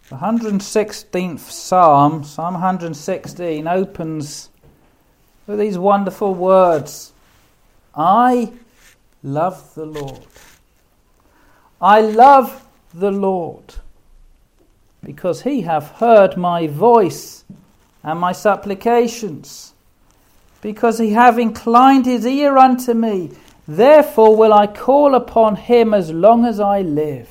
The 116th Psalm, Psalm 116, opens with these wonderful words. I love the Lord. I love the Lord, because he hath heard my voice and my supplications, because he hath inclined his ear unto me. Therefore will I call upon him as long as I live.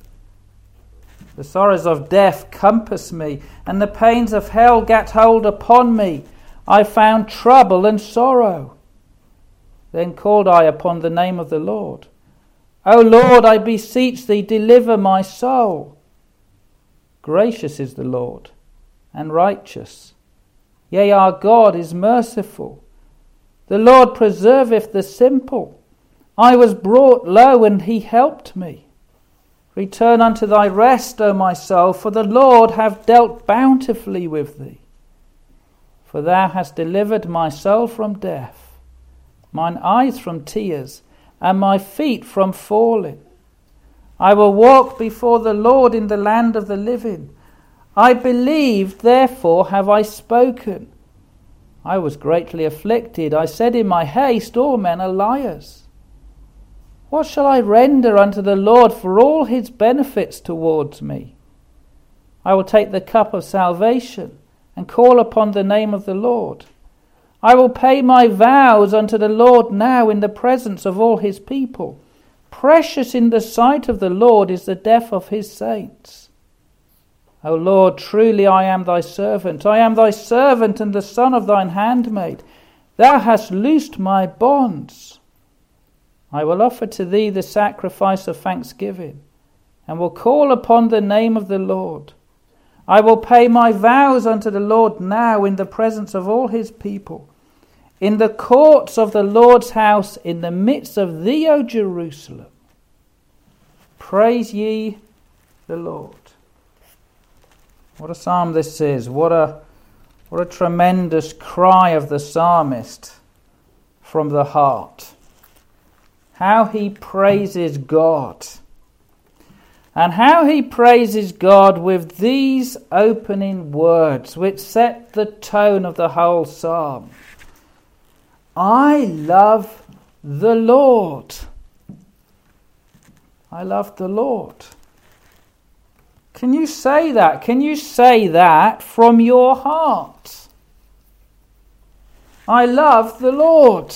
The sorrows of death compass me, and the pains of hell get hold upon me. I found trouble and sorrow. Then called I upon the name of the Lord. O Lord, I beseech thee, deliver my soul. Gracious is the Lord, and righteous. Yea, our God is merciful. The Lord preserveth the simple. I was brought low, and he helped me. Return unto thy rest, O my soul, for the Lord hath dealt bountifully with thee. For thou hast delivered my soul from death, mine eyes from tears, and my feet from falling. I will walk before the Lord in the land of the living. I believed, therefore have I spoken. I was greatly afflicted. I said in my haste, all men are liars. What shall I render unto the Lord for all his benefits towards me? I will take the cup of salvation and call upon the name of the Lord. I will pay my vows unto the Lord now in the presence of all his people. Precious in the sight of the Lord is the death of his saints. O Lord, truly I am thy servant. I am thy servant and the son of thine handmaid. Thou hast loosed my bonds. I will offer to thee the sacrifice of thanksgiving, and will call upon the name of the Lord. I will pay my vows unto the Lord now in the presence of all his people, in the courts of the Lord's house, in the midst of thee, O Jerusalem. Praise ye the Lord. What a psalm this is. What a tremendous cry of the psalmist from the heart. How he praises God. And how he praises God with these opening words, which set the tone of the whole psalm. I love the Lord. I love the Lord. Can you say that? Can you say that from your heart? I love the Lord.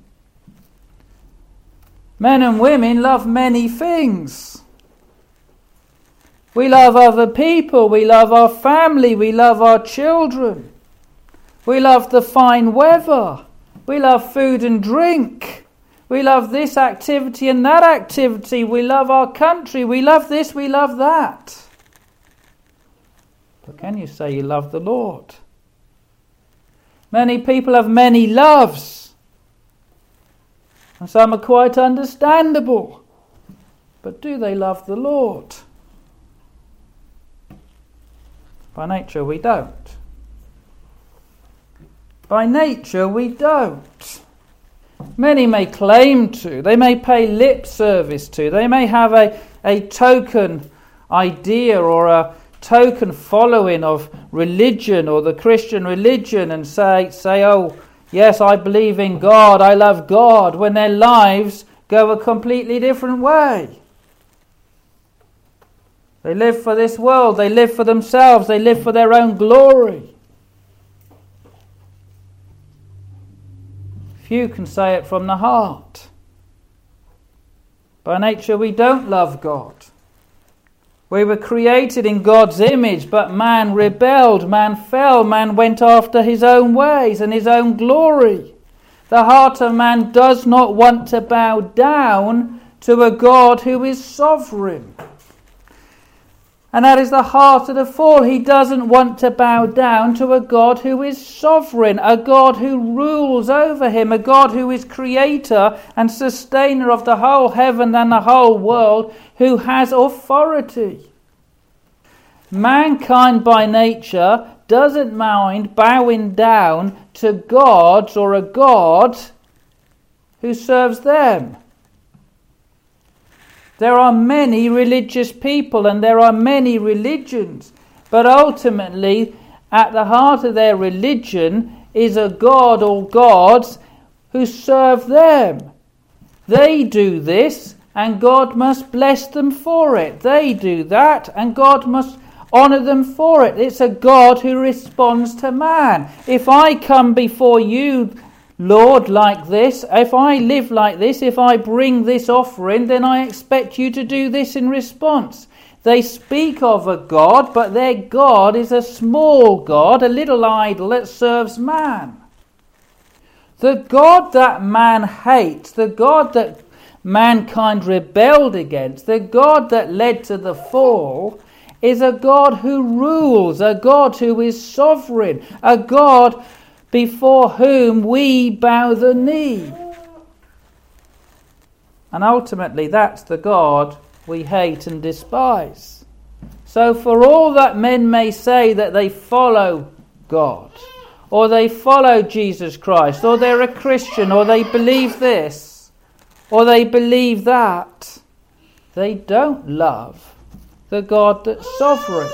Men and women love many things. We love other people, we love our family, we love our children. We love the fine weather. We love food and drink. We love this activity and that activity. We love our country. We love this, we love that. But can you say you love the Lord? Many people have many loves. And some are quite understandable. But do they love the Lord? By nature we don't. By nature we don't. Many may claim to, they may pay lip service to, they may have a token idea or a token following of religion or the Christian religion and say, oh, yes, I believe in God, I love God, when their lives go a completely different way. They live for this world, they live for themselves, they live for their own glory. Few can say it from the heart. By nature we don't love God. We were created in God's image, but man rebelled, man fell, man went after his own ways and his own glory. The heart of man does not want to bow down to a God who is sovereign. And that is the heart of the fall. He doesn't want to bow down to a God who is sovereign, a God who rules over him, a God who is creator and sustainer of the whole heaven and the whole world, who has authority. Mankind by nature doesn't mind bowing down to gods or a God who serves them. There are many religious people and there are many religions, but ultimately at the heart of their religion is a God or gods who serve them. They do this and God must bless them for it. They do that and God must honour them for it. It's a God who responds to man. If I come before you, Lord, like this, if I live like this, if I bring this offering, then I expect you to do this in response. They speak of a God, but their God is a small God, a little idol that serves man. The God that man hates, the God that mankind rebelled against, the God that led to the fall, is a God who rules, a God who is sovereign, a God before whom we bow the knee. And ultimately that's the God we hate and despise. So for all that men may say that they follow God, or they follow Jesus Christ, or they're a Christian, or they believe this, or they believe that, they don't love the God that's sovereign.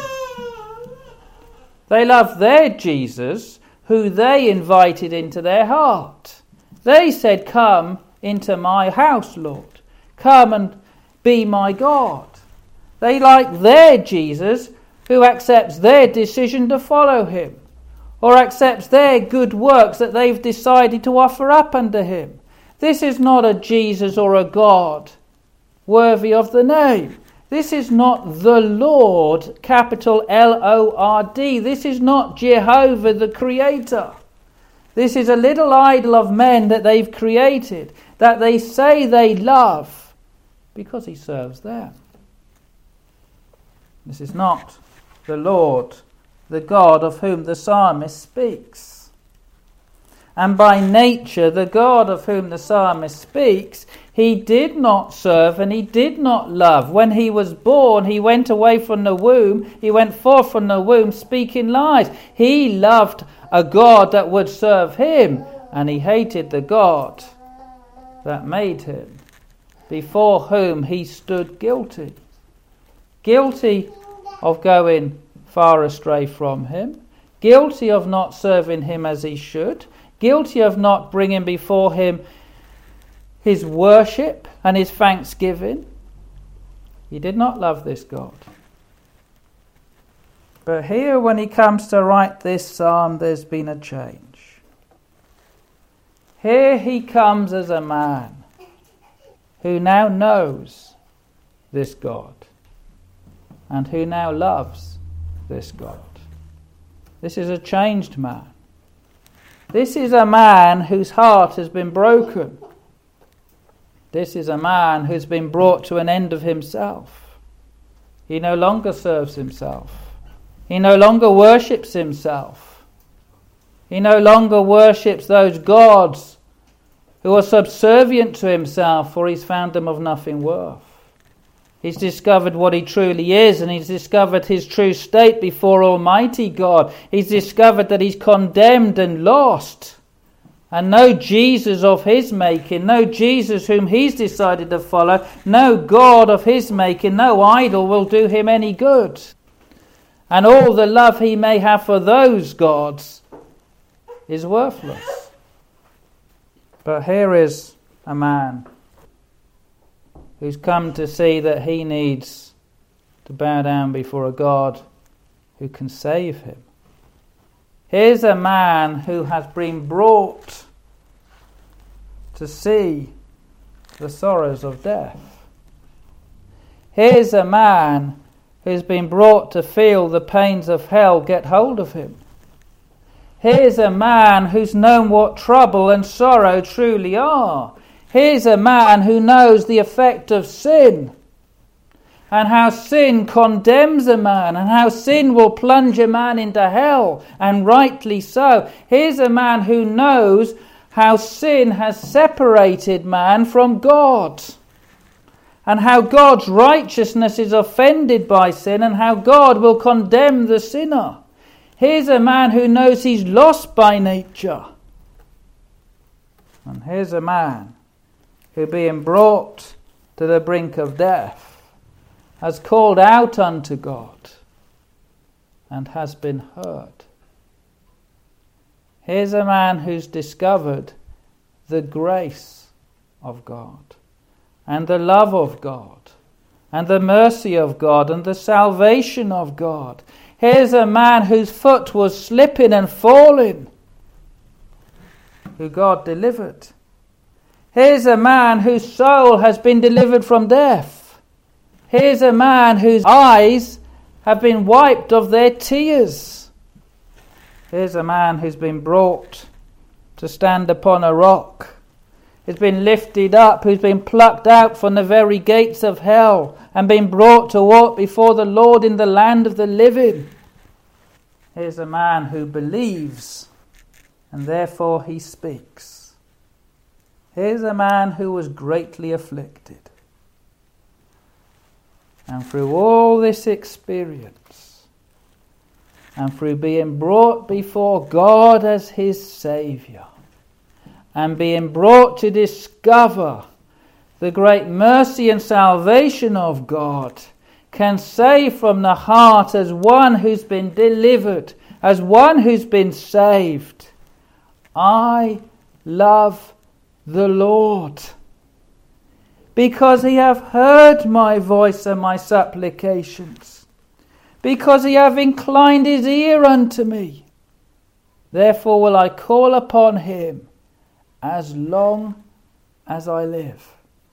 They love their Jesus, who they invited into their heart. They said, come into my house, Lord. Come and be my God. They like their Jesus, who accepts their decision to follow him, or accepts their good works that they've decided to offer up unto him. This is not a Jesus or a God worthy of the name. This is not the Lord, capital L-O-R-D. This is not Jehovah the Creator. This is a little idol of men that they've created, that they say they love, because he serves them. This is not the Lord, the God of whom the psalmist speaks. And by nature, the God of whom the psalmist speaks, he did not serve and he did not love. When he was born, he went away from the womb. He went forth from the womb speaking lies. He loved a God that would serve him, and he hated the God that made him, before whom he stood guilty. Guilty of going far astray from him, guilty of not serving him as he should, guilty of not bringing before him his worship and his thanksgiving. He did not love this God. But here, when he comes to write this psalm, there's been a change. Here he comes as a man who now knows this God and who now loves this God. This is a changed man. This is a man whose heart has been broken. This is a man who's been brought to an end of himself. He no longer serves himself. He no longer worships himself. He no longer worships those gods who are subservient to himself, for he's found them of nothing worth. He's discovered what he truly is, and he's discovered his true state before Almighty God. He's discovered that he's condemned and lost, and no Jesus of his making, no Jesus whom he's decided to follow, no God of his making, no idol will do him any good. And all the love he may have for those gods is worthless. But here is a man who's come to see that he needs to bow down before a God who can save him. Here's a man who has been brought to see the sorrows of death. Here's a man who's been brought to feel the pains of hell get hold of him. Here's a man who's known what trouble and sorrow truly are. Here's a man who knows the effect of sin, and how sin condemns a man, and how sin will plunge a man into hell, and rightly so. Here's a man who knows how sin has separated man from God, and how God's righteousness is offended by sin, and how God will condemn the sinner. Here's a man who knows he's lost by nature. And here's a man who, being brought to the brink of death, has called out unto God and has been heard. Here's a man who's discovered the grace of God and the love of God and the mercy of God and the salvation of God. Here's a man whose foot was slipping and falling, who God delivered. Here's a man whose soul has been delivered from death. Here's a man whose eyes have been wiped of their tears. Here's a man who's been brought to stand upon a rock, who's been lifted up, who's been plucked out from the very gates of hell and been brought to walk before the Lord in the land of the living. Here's a man who believes and therefore he speaks. Here's a man who was greatly afflicted. And through all this experience, and through being brought before God as his Saviour, and being brought to discover the great mercy and salvation of God, can say from the heart, as one who's been delivered, as one who's been saved, I love the Lord, because he hath heard my voice and my supplications, because he hath inclined his ear unto me. Therefore will I call upon him as long as I live.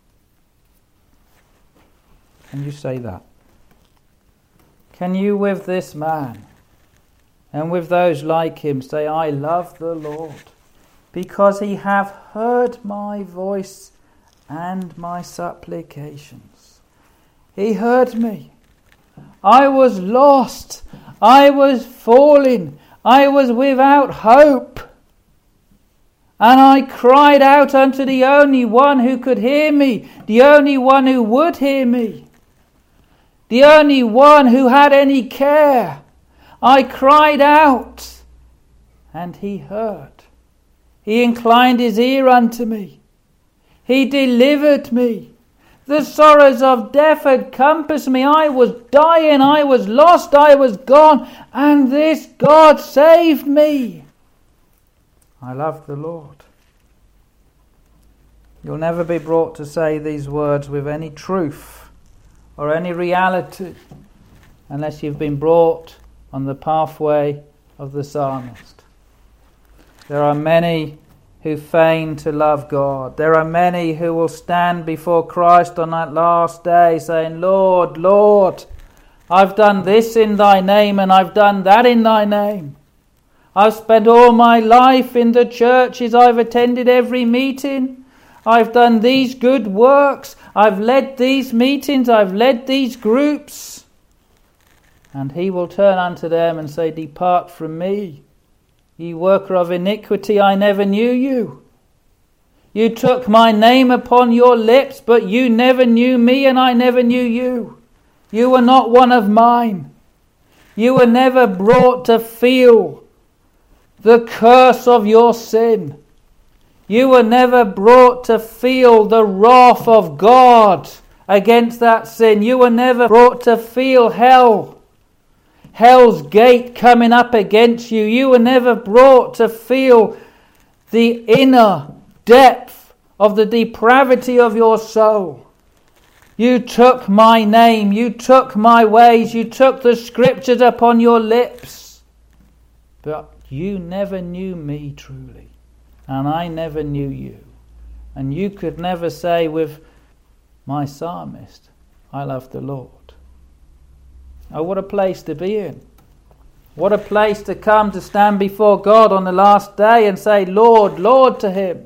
Can you say that? Can you, with this man and with those like him, say, I love the Lord, because he hath heard my voice and my supplications. He heard me. I was lost. I was falling. I was without hope. And I cried out unto the only one who could hear me, the only one who would hear me, the only one who had any care. I cried out, and he heard. He inclined his ear unto me. He delivered me. The sorrows of death had compassed me. I was dying, I was lost, I was gone, and this God saved me. I love the Lord. You'll never be brought to say these words with any truth or any reality unless you've been brought on the pathway of the psalmist. There are many who feign to love God. There are many who will stand before Christ on that last day saying, Lord, Lord, I've done this in thy name and I've done that in thy name. I've spent all my life in the churches. I've attended every meeting. I've done these good works. I've led these meetings. I've led these groups. And he will turn unto them and say, depart from me, ye worker of iniquity, I never knew you. You took my name upon your lips, but you never knew me, and I never knew you. You were not one of mine. You were never brought to feel the curse of your sin. You were never brought to feel the wrath of God against that sin. You were never brought to feel hell's gate coming up against you. You were never brought to feel the inner depth of the depravity of your soul. You took my name, you took my ways, you took the scriptures upon your lips. But you never knew me truly, and I never knew you. And you could never say with my psalmist, I love the Lord. Oh, what a place to be in. What a place to come to stand before God on the last day and say, Lord, Lord to him,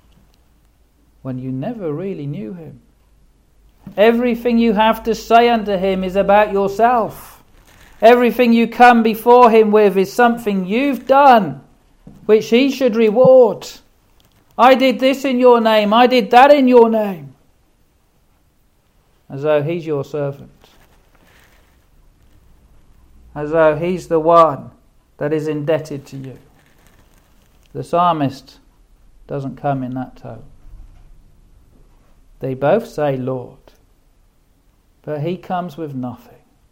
when you never really knew him. Everything you have to say unto him is about yourself. Everything you come before him with is something you've done, which he should reward. I did this in your name, I did that in your name. As though he's your servant. As though he's the one that is indebted to you. The psalmist doesn't come in that tone. They both say, Lord, but he comes with nothing.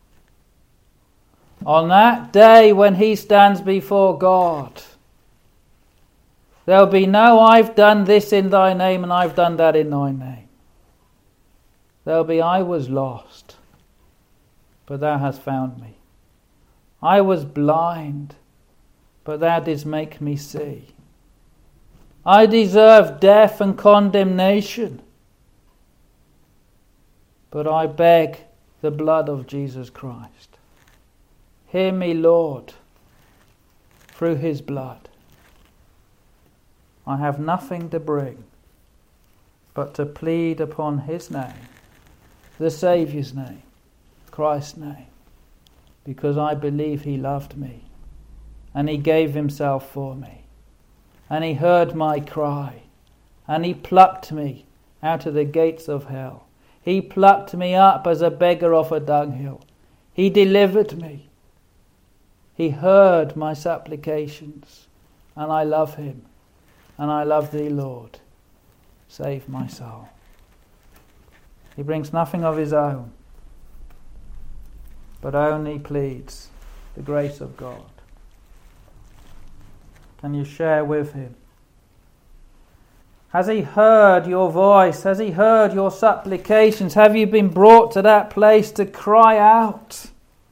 On that day when he stands before God, there'll be no I've done this in thy name and I've done that in thy name. There'll be I was lost, but thou hast found me. I was blind, but thou didst make me see. I deserve death and condemnation, but I beg the blood of Jesus Christ. Hear me, Lord, through his blood. I have nothing to bring but to plead upon his name, the Saviour's name, Christ's name, because I believe he loved me and he gave himself for me and he heard my cry and he plucked me out of the gates of hell. He plucked me up as a beggar off a dunghill. He delivered me. He heard my supplications, and I love him, and I love thee, Lord. Save my soul. He brings nothing of his own, but only pleads the grace of God. Can you share with him? Has he heard your voice? Has he heard your supplications? Have you been brought to that place to cry out?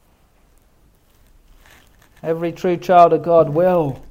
Every true child of God will.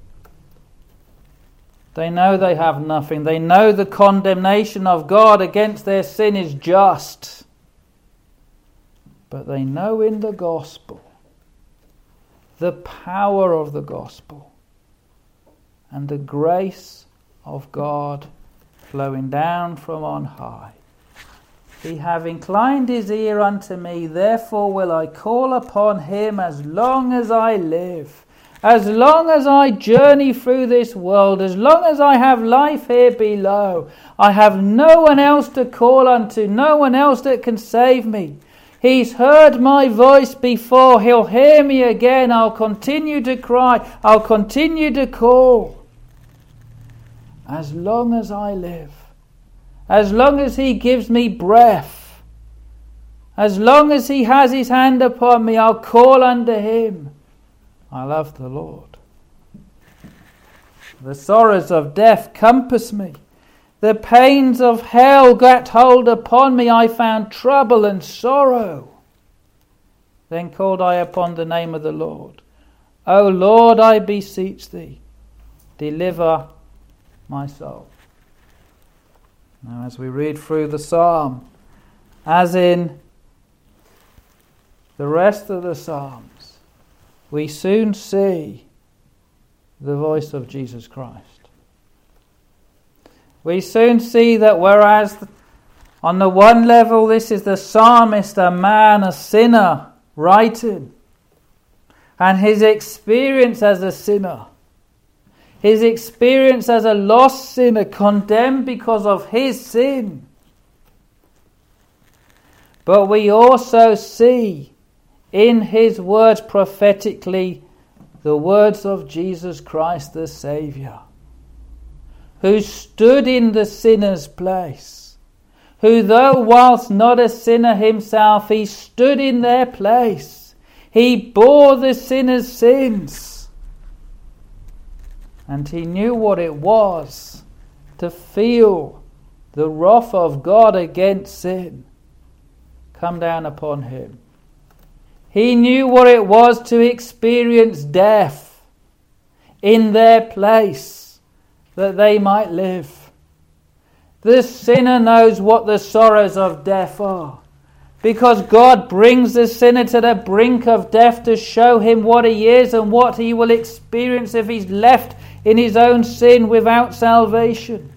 They know they have nothing. They know the condemnation of God against their sin is just. But they know in the gospel the power of the gospel and the grace of God flowing down from on high. He hath inclined his ear unto me, therefore will I call upon him as long as I live. As long as I journey through this world, as long as I have life here below, I have no one else to call unto, no one else that can save me. He's heard my voice before, he'll hear me again. I'll continue to cry, I'll continue to call. As long as I live. As long as he gives me breath, as long as he has his hand upon me, I'll call unto him. I love the Lord. The sorrows of death compass me. The pains of hell gat hold upon me. I found trouble and sorrow. Then called I upon the name of the Lord. O Lord, I beseech thee, deliver my soul. Now, as we read through the psalm, as in the rest of the psalms, we soon see the voice of Jesus Christ. We soon see that whereas on the one level this is the psalmist, a man, a sinner, writing, and his experience as a sinner, his experience as a lost sinner, condemned because of his sin. But we also see in his words prophetically the words of Jesus Christ the Saviour, who stood in the sinner's place, who though whilst not a sinner himself, he stood in their place. He bore the sinner's sins. And he knew what it was to feel the wrath of God against sin come down upon him. He knew what it was to experience death in their place that they might live. The sinner knows what the sorrows of death are, because God brings the sinner to the brink of death to show him what he is and what he will experience if he's left in his own sin without salvation.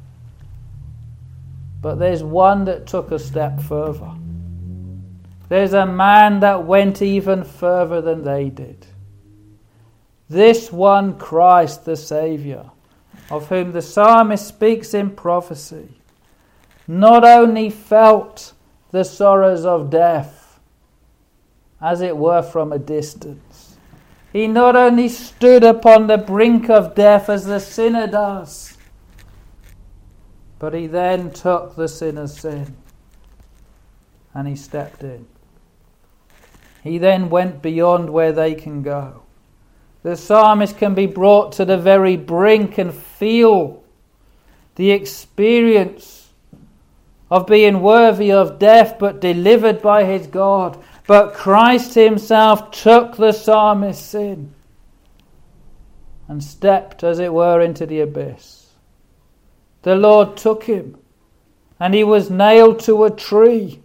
But there's one that took a step further. There's a man that went even further than they did. This one, Christ the Saviour, of whom the psalmist speaks in prophecy, not only felt the sorrows of death, as it were from a distance. He not only stood upon the brink of death as the sinner does, But he then took the sinner's sin and he stepped in. He then went beyond where they can go. The psalmist can be brought to the very brink and feel the experience of being worthy of death but delivered by his God. But Christ himself took the psalmist's sin and stepped, as it were, into the abyss. The Lord took him and he was nailed to a tree.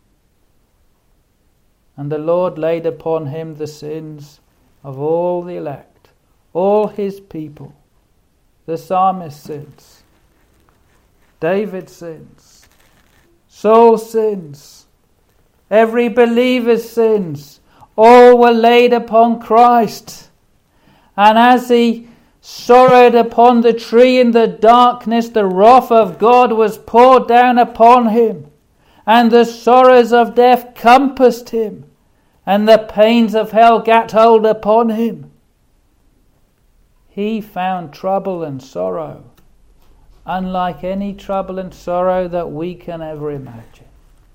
And the Lord laid upon him the sins of all the elect, all his people. The psalmist's sins, David's sins, Saul's sins, every believer's sins, all were laid upon Christ. And as he sorrowed upon the tree in the darkness, the wrath of God was poured down upon him, and the sorrows of death compassed him, and the pains of hell gat hold upon him. He found trouble and sorrow, unlike any trouble and sorrow that we can ever imagine.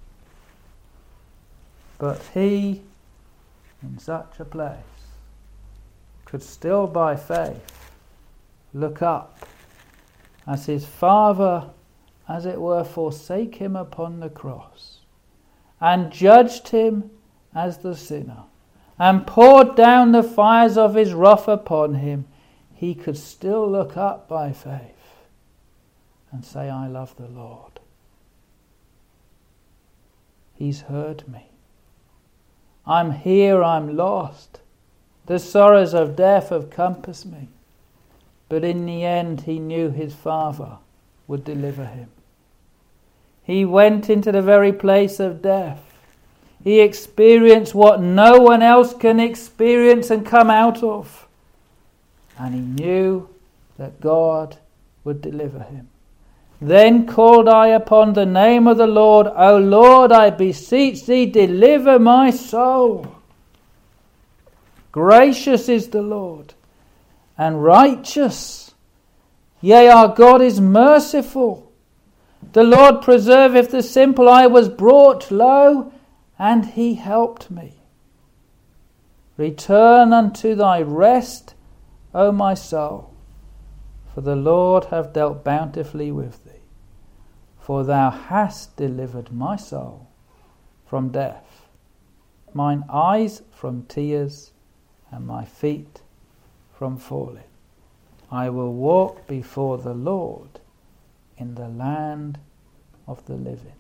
But he, in such a place, could still by faith look up as his Father, as it were, forsake him upon the cross, and judged him as the sinner, and poured down the fires of his wrath upon him. He could still look up by faith and say, I love the Lord. He's heard me. I'm here, I'm lost. The sorrows of death have compassed me. But in the end, he knew his Father would deliver him. He went into the very place of death. He experienced what no one else can experience and come out of. And he knew that God would deliver him. Then called I upon the name of the Lord. O Lord, I beseech thee, deliver my soul. Gracious is the Lord, and righteous. Yea, our God is merciful. The Lord preserveth the simple. I was brought low, and he helped me. Return unto thy rest, O my soul, for the Lord hath dealt bountifully with thee. For thou hast delivered my soul from death, mine eyes from tears, and my feet from falling. I will walk before the Lord in the land of the living.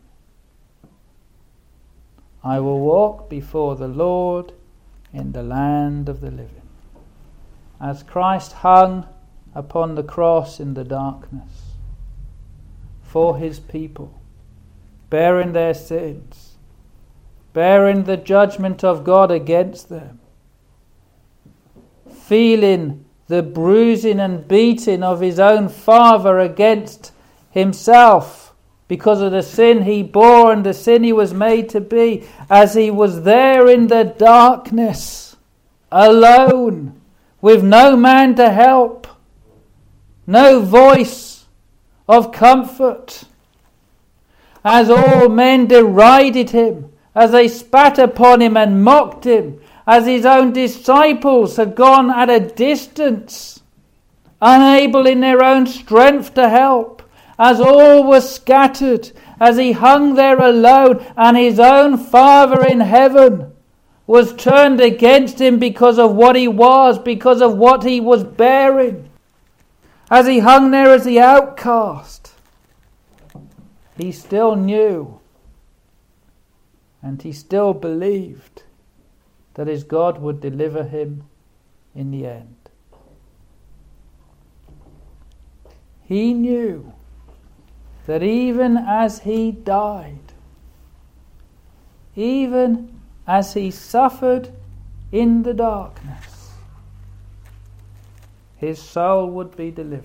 I will walk before the Lord in the land of the living. As Christ hung upon the cross in the darkness for his people, bearing their sins, bearing the judgment of God against them, feeling the bruising and beating of his own Father against himself because of the sin he bore and the sin he was made to be, as he was there in the darkness, alone, with no man to help, no voice of comfort, as all men derided him, as they spat upon him and mocked him, as his own disciples had gone at a distance, unable in their own strength to help, as all were scattered, as he hung there alone, and his own Father in heaven was turned against him because of what he was, because of what he was bearing. As he hung there as the outcast, he still knew and he still believed that his God would deliver him in the end. He knew that even as he died, even as he suffered in the darkness, his soul would be delivered.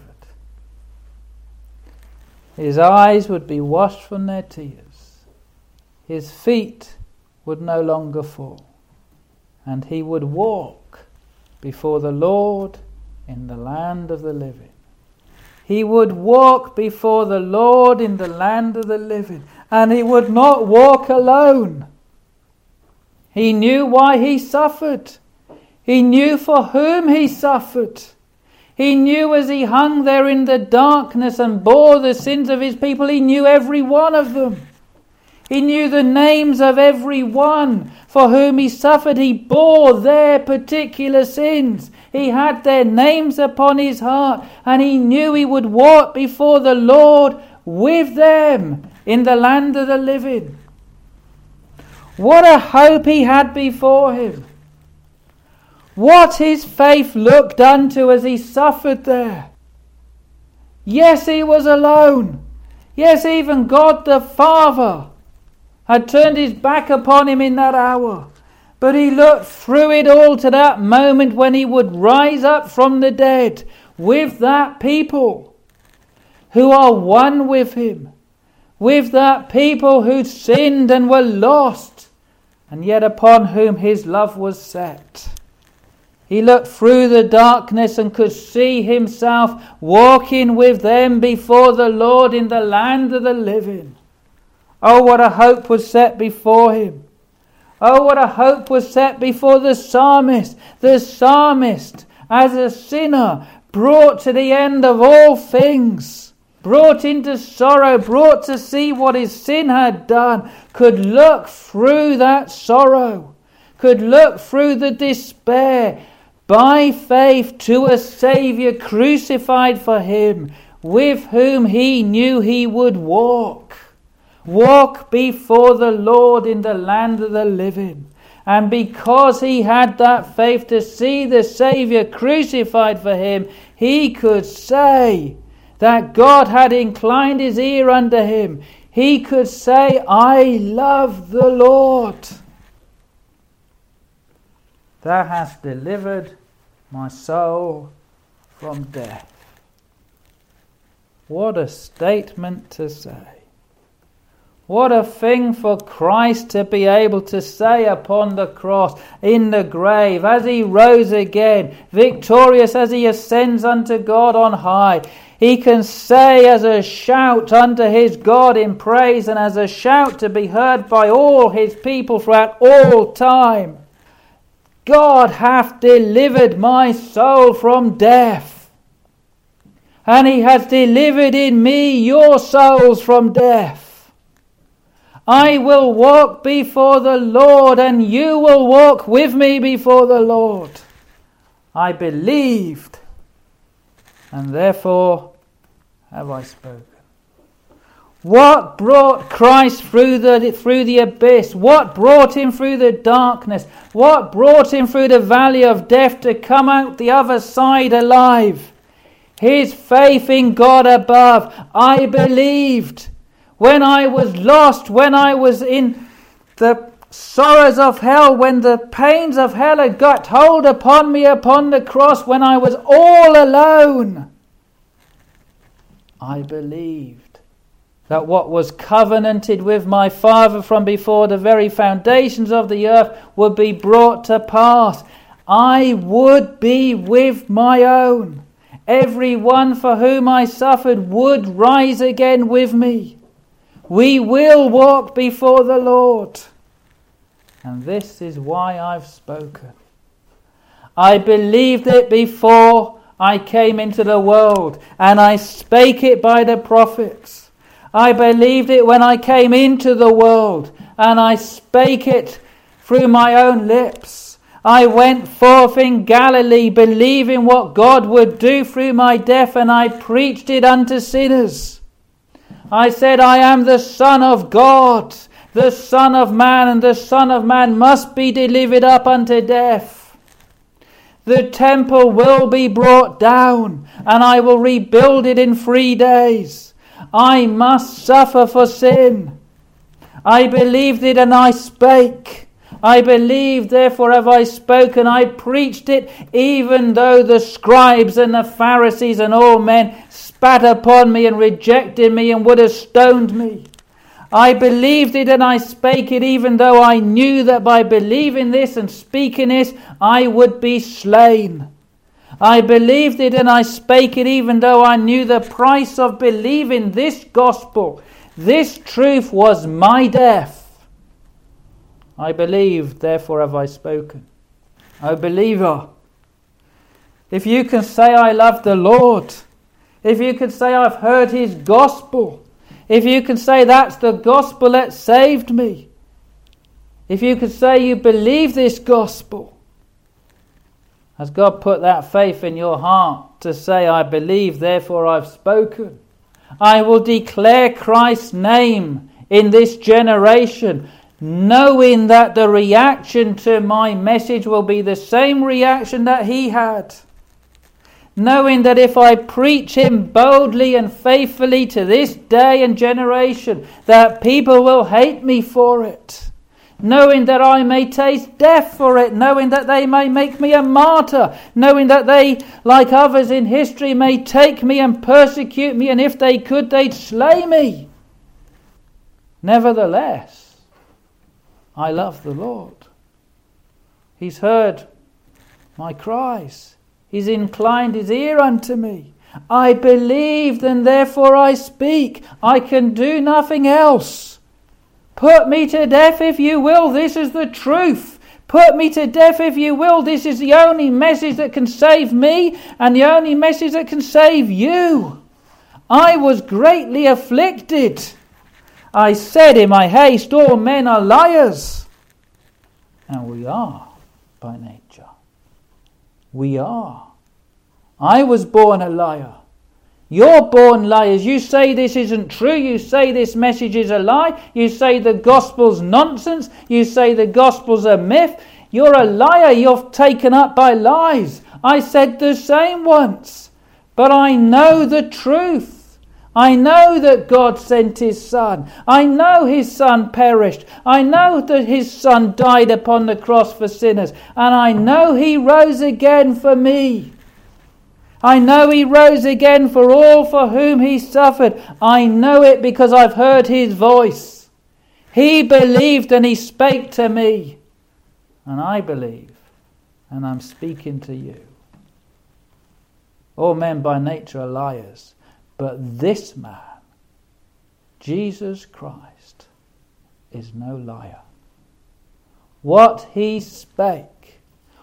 His eyes would be washed from their tears. His feet would no longer fall. And he would walk before the Lord in the land of the living. He would walk before the Lord in the land of the living, and he would not walk alone. He knew why he suffered. He knew for whom he suffered. He knew as he hung there in the darkness and bore the sins of his people, he knew every one of them. He knew the names of every one for whom he suffered. He bore their particular sins. He had their names upon his heart, and he knew he would walk before the Lord with them in the land of the living. What a hope he had before him. What his faith looked unto as he suffered there. Yes, he was alone. Yes, even God the Father had turned his back upon him in that hour. But he looked through it all to that moment when he would rise up from the dead with that people who are one with him, with that people who sinned and were lost, and yet upon whom his love was set. He looked through the darkness and could see himself walking with them before the Lord in the land of the living. Oh, what a hope was set before him. Oh, what a hope was set before the psalmist. The psalmist, as a sinner, brought to the end of all things, brought into sorrow, brought to see what his sin had done, could look through that sorrow, could look through the despair, by faith to a Saviour crucified for him, with whom he knew he would walk. Walk before the Lord in the land of the living. And because he had that faith to see the Saviour crucified for him, he could say that God had inclined his ear unto him. He could say, I love the Lord. Thou hast delivered my soul from death. What a statement to say. What a thing for Christ to be able to say upon the cross, in the grave, as he rose again, victorious as he ascends unto God on high. He can say as a shout unto his God in praise, and as a shout to be heard by all his people throughout all time, God hath delivered my soul from death, and he has delivered in me your souls from death. I will walk before the Lord, and you will walk with me before the Lord. I believed, and therefore have I spoken. What brought Christ through the abyss? What brought him through the darkness? What brought him through the valley of death to come out the other side alive? His faith in God above. I believed. When I was lost, when I was in the sorrows of hell, when the pains of hell had got hold upon me upon the cross, when I was all alone, I believed that what was covenanted with my Father from before the very foundations of the earth would be brought to pass. I would be with my own. Every one for whom I suffered would rise again with me. We will walk before the Lord. And this is why I've spoken. I believed it before I came into the world, and I spake it by the prophets. I believed it when I came into the world, and I spake it through my own lips. I went forth in Galilee, believing what God would do through my death, and I preached it unto sinners. I said, I am the Son of God, the Son of Man, and the Son of Man must be delivered up unto death. The temple will be brought down, and I will rebuild it in 3 days. I must suffer for sin. I believed it and I spake. I believed, therefore have I spoken. I preached it, even though the scribes and the Pharisees and all men spat upon me and rejected me and would have stoned me. I believed it and I spake it, even though I knew that by believing this and speaking this, I would be slain. I believed it and I spake it even though I knew the price of believing this gospel. This truth was my death. I believed, therefore have I spoken. O believer, if you can say I love the Lord, if you can say I've heard his gospel, if you can say that's the gospel that saved me, if you can say you believe this gospel, has God put that faith in your heart to say I believe, therefore I've spoken? I will declare Christ's name in this generation, knowing that the reaction to my message will be the same reaction that he had. Knowing that if I preach him boldly and faithfully to this day and generation, that people will hate me for it. Knowing that I may taste death for it. Knowing that they may make me a martyr. Knowing that they, like others in history, may take me and persecute me, and if they could, they'd slay me. Nevertheless, I love the Lord. He's heard my cries. He's inclined his ear unto me. I believed and therefore I speak. I can do nothing else. Put me to death if you will. This is the truth. Put me to death if you will. This is the only message that can save me and the only message that can save you. I was greatly afflicted. I said in my haste, all men are liars. And we are by nature. We are. I was born a liar. You're born liars. You say this isn't true. You say this message is a lie. You say the gospel's nonsense. You say the gospel's a myth. You're a liar. You're taken up by lies. I said the same once. But I know the truth. I know that God sent his Son. I know his Son perished. I know that his Son died upon the cross for sinners. And I know he rose again for me. I know he rose again for all for whom he suffered. I know it because I've heard his voice. He believed and he spake to me. And I believe and I'm speaking to you. All men by nature are liars. But this man, Jesus Christ, is no liar. What he spake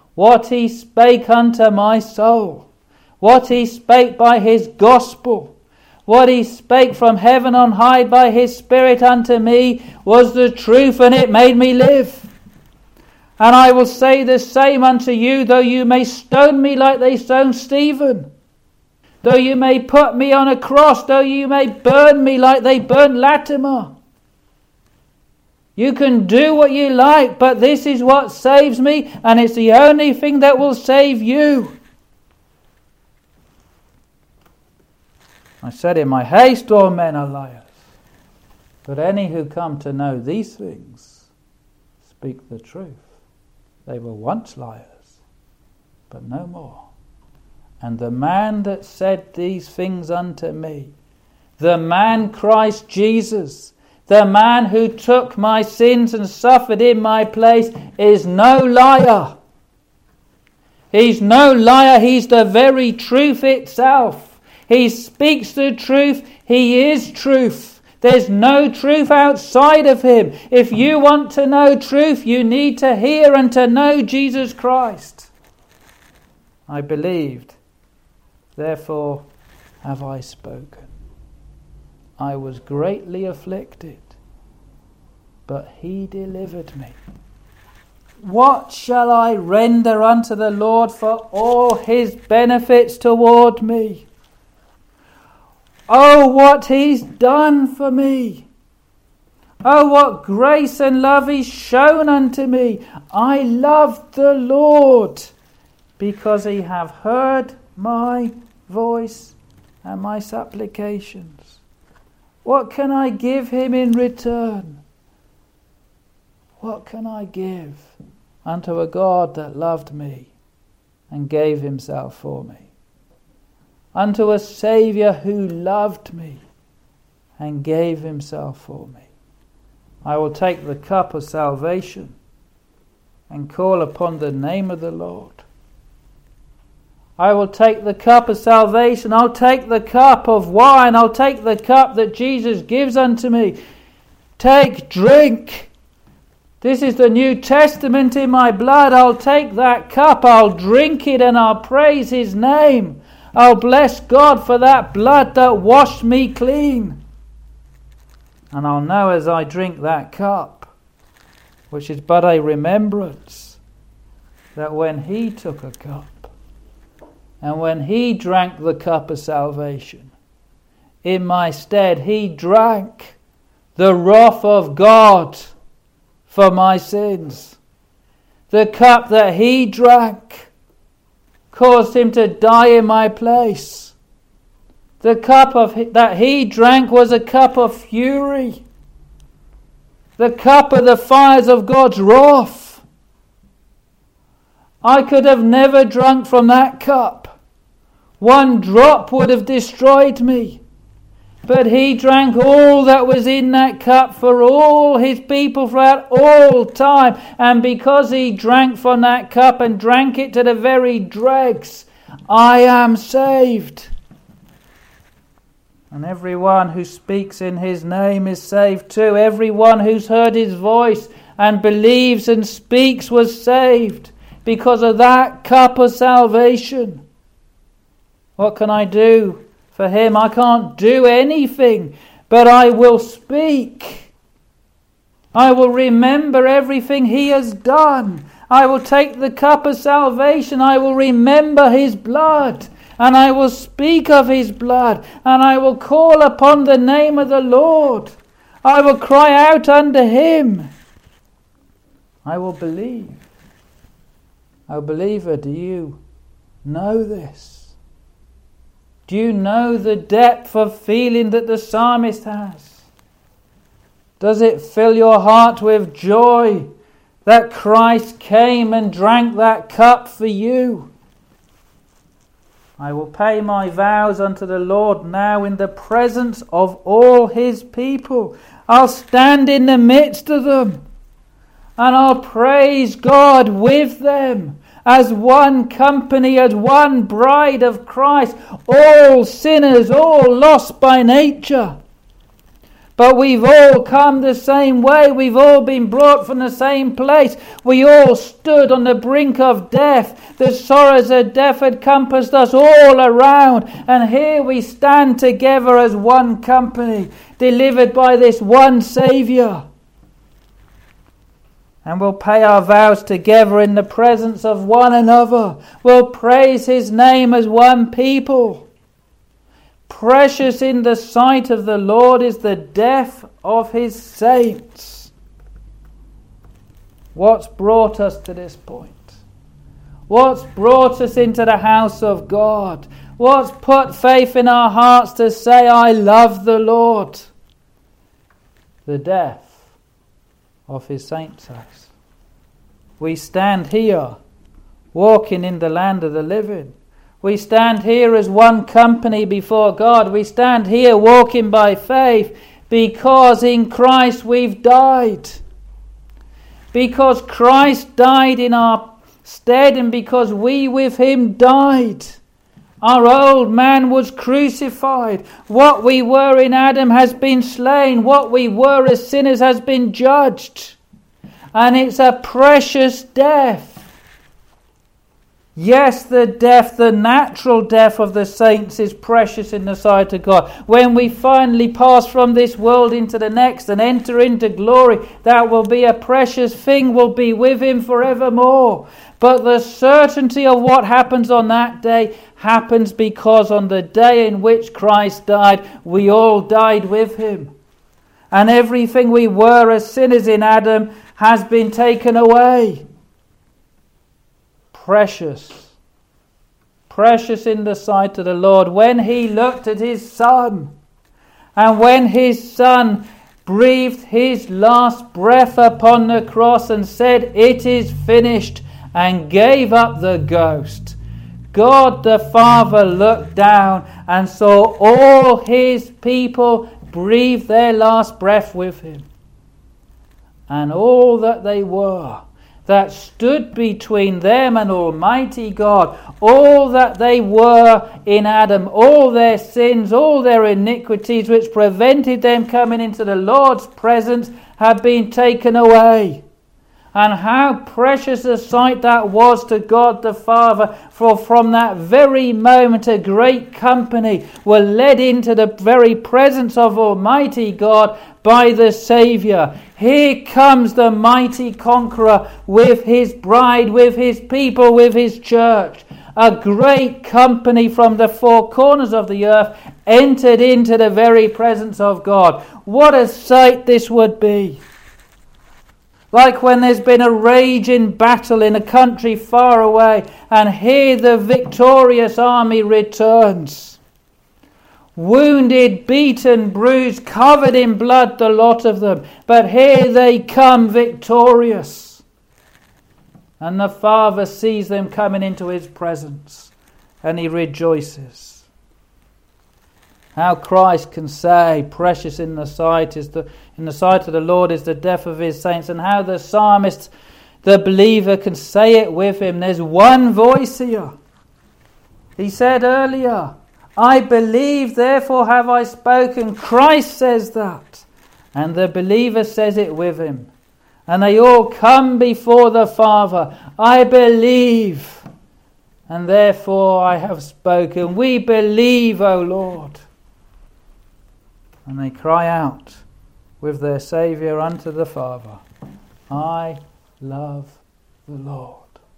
unto my soul, what he spake by his gospel, what he spake from heaven on high by his Spirit unto me was the truth, and it made me live. And I will say the same unto you, though you may stone me like they stoned Stephen, though you may put me on a cross, though you may burn me like they burnt Latimer. You can do what you like, but this is what saves me, and it's the only thing that will save you. I said in my haste, all men are liars. But any who come to know these things speak the truth. They were once liars, but no more. And the man that said these things unto me, the man Christ Jesus, the man who took my sins and suffered in my place, is no liar. He's no liar. He's the very truth itself. He speaks the truth. He is truth. There's no truth outside of him. If you want to know truth, you need to hear and to know Jesus Christ. I believed, therefore have I spoken. I was greatly afflicted, but he delivered me. What shall I render unto the Lord for all his benefits toward me? Oh, what he's done for me. Oh, what grace and love he's shown unto me. I love the Lord because he have heard my voice and my supplications. What can I give him in return? What can I give unto a God that loved me and gave himself for me? Unto a Saviour who loved me and gave himself for me. I will take the cup of salvation and call upon the name of the Lord. I will take the cup of salvation. I'll take the cup of wine. I'll take the cup that Jesus gives unto me. Take, drink. This is the New Testament in my blood. I'll take that cup. I'll drink it and I'll praise His name. I'll bless God for that blood that washed me clean. And I'll know as I drink that cup, which is but a remembrance, that when He took a cup, and when He drank the cup of salvation, in my stead He drank the wrath of God for my sins. The cup that He drank caused Him to die in my place. The cup that He drank was a cup of fury. The cup of the fires of God's wrath. I could have never drunk from that cup. One drop would have destroyed me. But He drank all that was in that cup for all His people throughout all time. And because He drank from that cup and drank it to the very dregs, I am saved. And everyone who speaks in His name is saved too. Everyone who's heard His voice and believes and speaks was saved because of that cup of salvation. What can I do for Him? I can't do anything, but I will speak. I will remember everything He has done. I will take the cup of salvation. I will remember His blood, and I will speak of His blood, and I will call upon the name of the Lord. I will cry out unto Him. I will believe. Oh, believer, do you know this? Do you know the depth of feeling that the psalmist has? Does it fill your heart with joy that Christ came and drank that cup for you? I will pay my vows unto the Lord now in the presence of all His people. I'll stand in the midst of them and I'll praise God with them. As one company, as one bride of Christ, all sinners, all lost by nature. But we've all come the same way. We've all been brought from the same place. We all stood on the brink of death. The sorrows of death had compassed us all around. And here we stand together as one company, delivered by this one Saviour. And we'll pay our vows together in the presence of one another. We'll praise His name as one people. Precious in the sight of the Lord is the death of His saints. What's brought us to this point? What's brought us into the house of God? What's put faith in our hearts to say, I love the Lord? The death of His saints' house. We stand here walking in the land of the living. We stand here as one company before God. We stand here walking by faith because in Christ we've died. Because Christ died in our stead and because we with Him died. Our old man was crucified. What we were in Adam has been slain. What we were as sinners has been judged. And it's a precious death. Yes, the death, the natural death of the saints is precious in the sight of God. When we finally pass from this world into the next and enter into glory, that will be a precious thing. We'll be with Him forevermore. But the certainty of what happens on that day happens because on the day in which Christ died, we all died with Him. And everything we were as sinners in Adam has been taken away. Precious. Precious in the sight of the Lord. When He looked at His Son, and when His Son breathed His last breath upon the cross and said, "It is finished," and gave up the ghost, God the Father looked down and saw all His people breathe their last breath with Him. And all that they were that stood between them and Almighty God. All that they were in Adam, all their sins, all their iniquities which prevented them coming into the Lord's presence have been taken away. And how precious a sight that was to God the Father, for from that very moment a great company were led into the very presence of Almighty God by the Saviour. Here comes the mighty conqueror with his bride, with his people, with his church. A great company from the four corners of the earth entered into the very presence of God. What a sight this would be! Like when there's been a raging battle in a country far away, and here the victorious army returns. Wounded, beaten, bruised, covered in blood, the lot of them. But here they come victorious. And the Father sees them coming into his presence, and he rejoices. How Christ can say, precious in the sight of the Lord is the death of his saints, and how the psalmist, the believer, can say it with him. There's one voice here. He said earlier, I believe, therefore have I spoken. Christ says that. And the believer says it with him. And they all come before the Father. I believe, and therefore I have spoken. We believe, O Lord. And they cry out with their Saviour unto the Father, I love the Lord.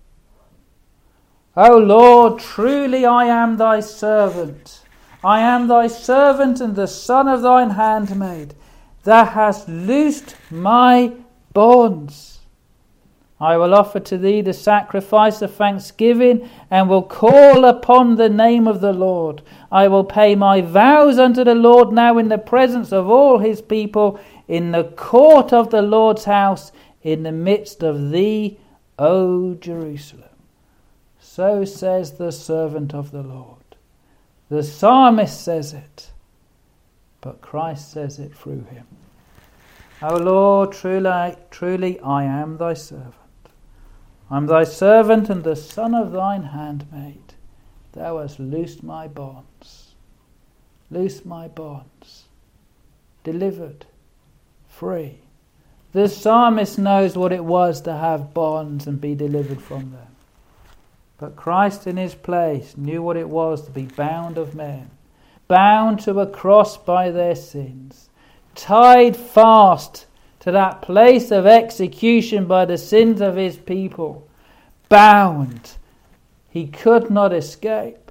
O Lord, truly I am thy servant. I am thy servant and the son of thine handmaid. Thou hast loosed my bonds. I will offer to thee the sacrifice of thanksgiving, and will call upon the name of the Lord. I will pay my vows unto the Lord now in the presence of all his people, in the court of the Lord's house, in the midst of thee, O Jerusalem. So says the servant of the Lord. The psalmist says it, but Christ says it through him. O Lord, truly I am thy servant. I am thy servant and the son of thine handmaid. Thou hast loosed my bonds. Loosed my bonds. Delivered. Free. The psalmist knows what it was to have bonds and be delivered from them. But Christ in his place knew what it was to be bound of men. Bound to a cross by their sins. Tied fast to that place of execution by the sins of his people. Bound. He could not escape.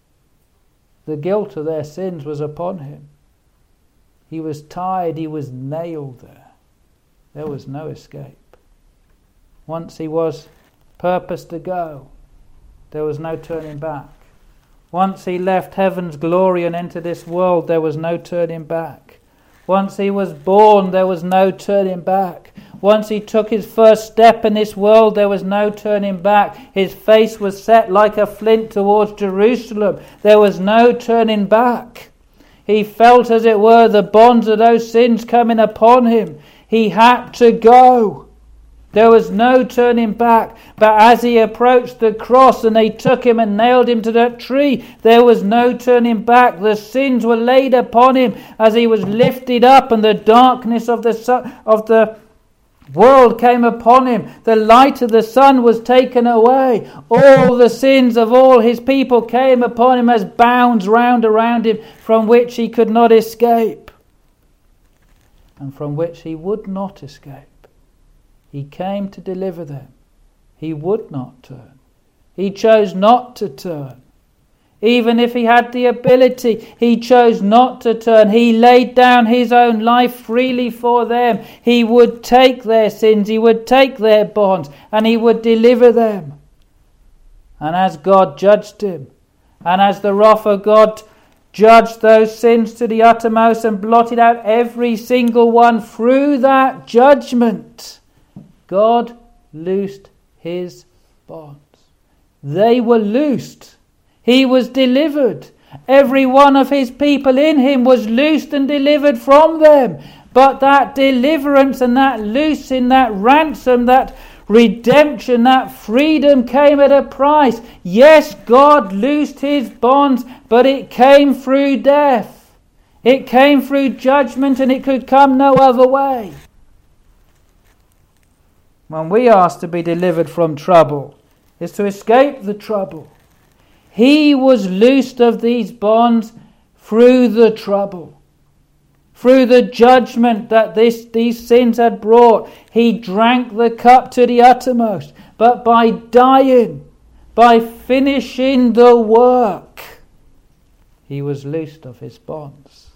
The guilt of their sins was upon him. He was tied, he was nailed there. There was no escape. Once he was purposed to go, there was no turning back. Once he left heaven's glory and entered this world, there was no turning back. Once he was born, there was no turning back. Once he took his first step in this world, there was no turning back. His face was set like a flint towards Jerusalem. There was no turning back. He felt, as it were, the bonds of those sins coming upon him. He had to go. There was no turning back. But as he approached the cross and they took him and nailed him to that tree, there was no turning back. The sins were laid upon him as he was lifted up, and the darkness of the world came upon him. The light of the sun was taken away. All the sins of all his people came upon him as bounds round around him, from which he could not escape, and from which he would not escape. He came to deliver them. He would not turn. He chose not to turn. Even if he had the ability, he chose not to turn. He laid down his own life freely for them. He would take their sins, he would take their bonds, and he would deliver them. And as God judged him, and as the wrath of God judged those sins to the uttermost and blotted out every single one, through that judgment, God loosed his bonds. They were loosed. He was delivered. Every one of his people in him was loosed and delivered from them. But that deliverance and that loosing, that ransom, that redemption, that freedom came at a price. Yes, God loosed his bonds, but it came through death. It came through judgment, and it could come no other way. When we ask to be delivered from trouble, it's to escape the trouble. He was loosed of these bonds through the trouble, through the judgment that these sins had brought. He drank the cup to the uttermost, but by dying, by finishing the work, he was loosed of his bonds.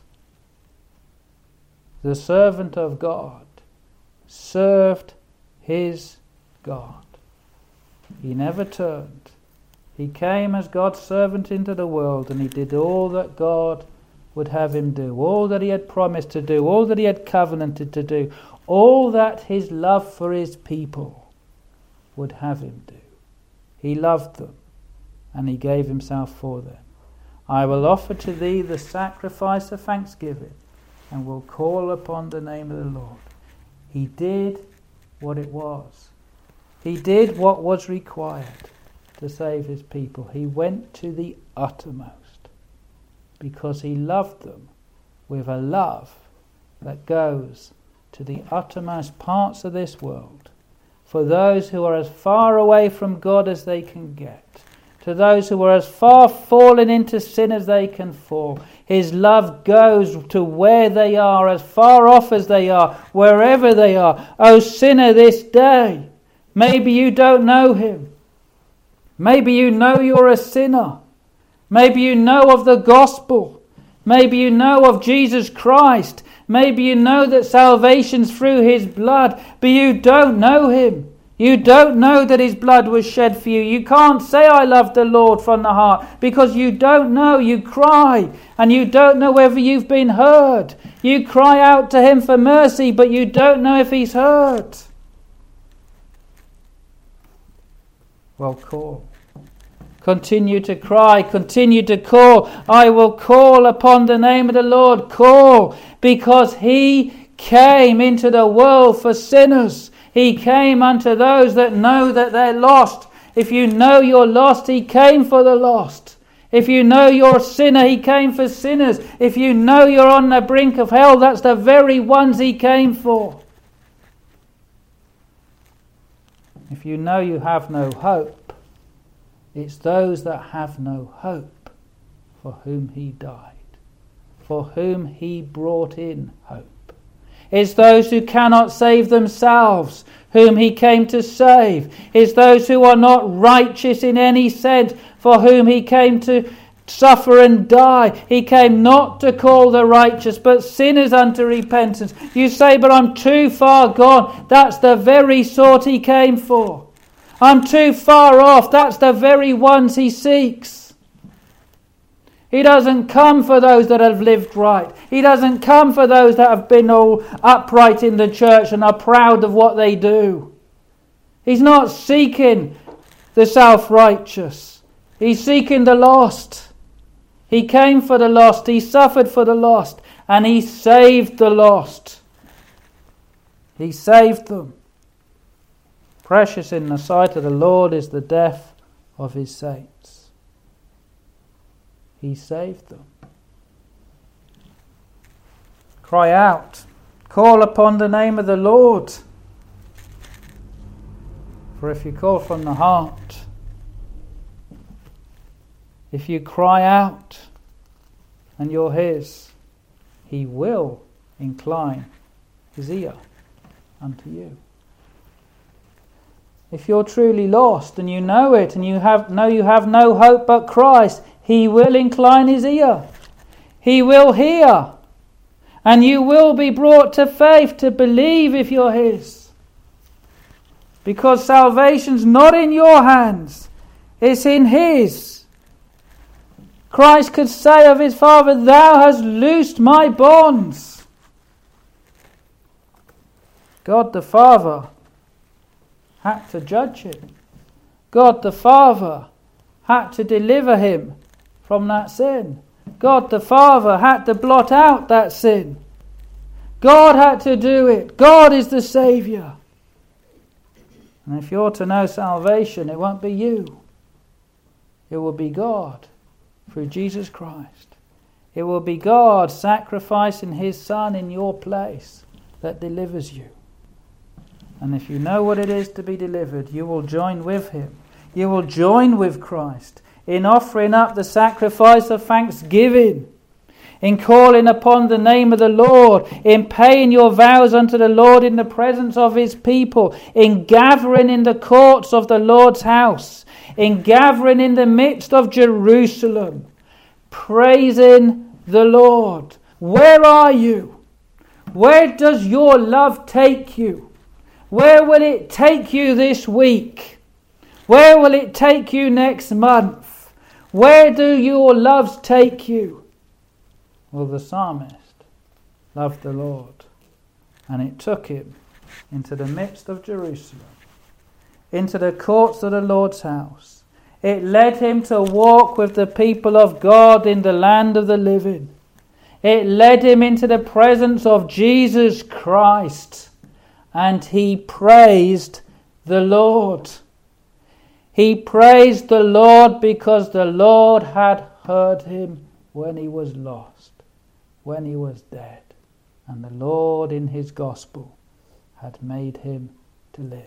The servant of God served his God. He never turned. He came as God's servant into the world, and he did all that God would have him do, all that he had promised to do, all that he had covenanted to do, all that his love for his people would have him do. He loved them, and he gave himself for them. I will offer to thee the sacrifice of thanksgiving, and will call upon the name of the Lord. He did what it was. He did what was required to save his people. He went to the uttermost because he loved them with a love that goes to the uttermost parts of this world, for those who are as far away from God as they can get, to those who are as far fallen into sin as they can fall. His love goes to where they are, as far off as they are, wherever they are. O sinner, this day, maybe you don't know him. Maybe you know you're a sinner. Maybe you know of the gospel. Maybe you know of Jesus Christ. Maybe you know that salvation's through his blood, but you don't know him. You don't know that his blood was shed for you. You can't say, I love the Lord from the heart, because you don't know. You cry, and you don't know whether you've been heard. You cry out to him for mercy, but you don't know if he's heard. Well, call. Continue to cry, continue to call. I will call upon the name of the Lord. Call, because he came into the world for sinners. He came unto those that know that they're lost. If you know you're lost, he came for the lost. If you know you're a sinner, he came for sinners. If you know you're on the brink of hell, that's the very ones he came for. If you know you have no hope, it's those that have no hope for whom he died, for whom he brought in hope. It's those who cannot save themselves, whom he came to save. It's those who are not righteous in any sense, for whom he came to suffer and die. He came not to call the righteous, but sinners unto repentance. You say, but I'm too far gone. That's the very sort he came for. I'm too far off. That's the very ones he seeks. He doesn't come for those that have lived right. He doesn't come for those that have been all upright in the church and are proud of what they do. He's not seeking the self-righteous. He's seeking the lost. He came for the lost. He suffered for the lost. And he saved the lost. He saved them. Precious in the sight of the Lord is the death of his saints. He saved them. Cry out. Call upon the name of the Lord. For if you call from the heart, if you cry out and you're his, he will incline his ear unto you. If you're truly lost and you know it and you have no hope but Christ, he will incline his ear. He will hear. And you will be brought to faith to believe if you're his. Because salvation's not in your hands. It's in his. Christ could say of his Father, thou hast loosed my bonds. God the Father had to judge him. God the Father had to deliver him from that sin. God the Father had to blot out that sin. God had to do it. God is the Saviour. And if you're to know salvation, it won't be you. It will be God through Jesus Christ. It will be God sacrificing His Son in your place that delivers you. And if you know what it is to be delivered, you will join with Him. You will join with Christ in offering up the sacrifice of thanksgiving, in calling upon the name of the Lord, in paying your vows unto the Lord in the presence of His people, in gathering in the courts of the Lord's house, in gathering in the midst of Jerusalem, praising the Lord. Where are you? Where does your love take you? Where will it take you this week? Where will it take you next month? Where do your loves take you? Well, the psalmist loved the Lord, and it took him into the midst of Jerusalem, into the courts of the Lord's house. It led him to walk with the people of God in the land of the living. It led him into the presence of Jesus Christ, and he praised the Lord. He praised the Lord because the Lord had heard him when he was lost, when he was dead, and the Lord in His gospel had made him to live.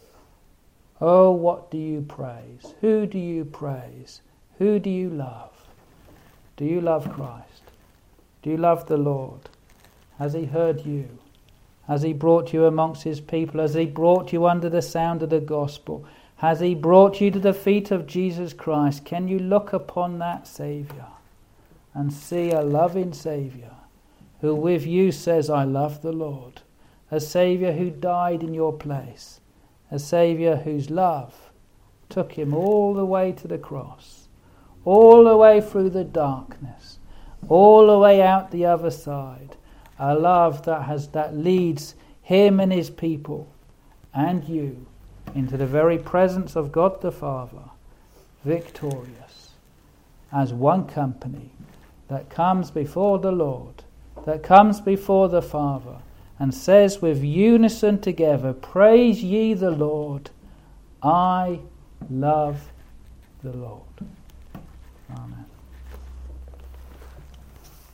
Oh, what do you praise? Who do you praise? Who do you love? Do you love Christ? Do you love the Lord? Has He heard you? Has He brought you amongst His people? Has He brought you under the sound of the gospel? Has He brought you to the feet of Jesus Christ? Can you look upon that Saviour and see a loving Saviour who with you says, I love the Lord? A Saviour who died in your place. A Saviour whose love took Him all the way to the cross, all the way through the darkness, all the way out the other side. A love that leads Him and His people and you into the very presence of God the Father, victorious, as one company that comes before the Lord, that comes before the Father, and says with unison together, praise ye the Lord, I love the Lord. Amen.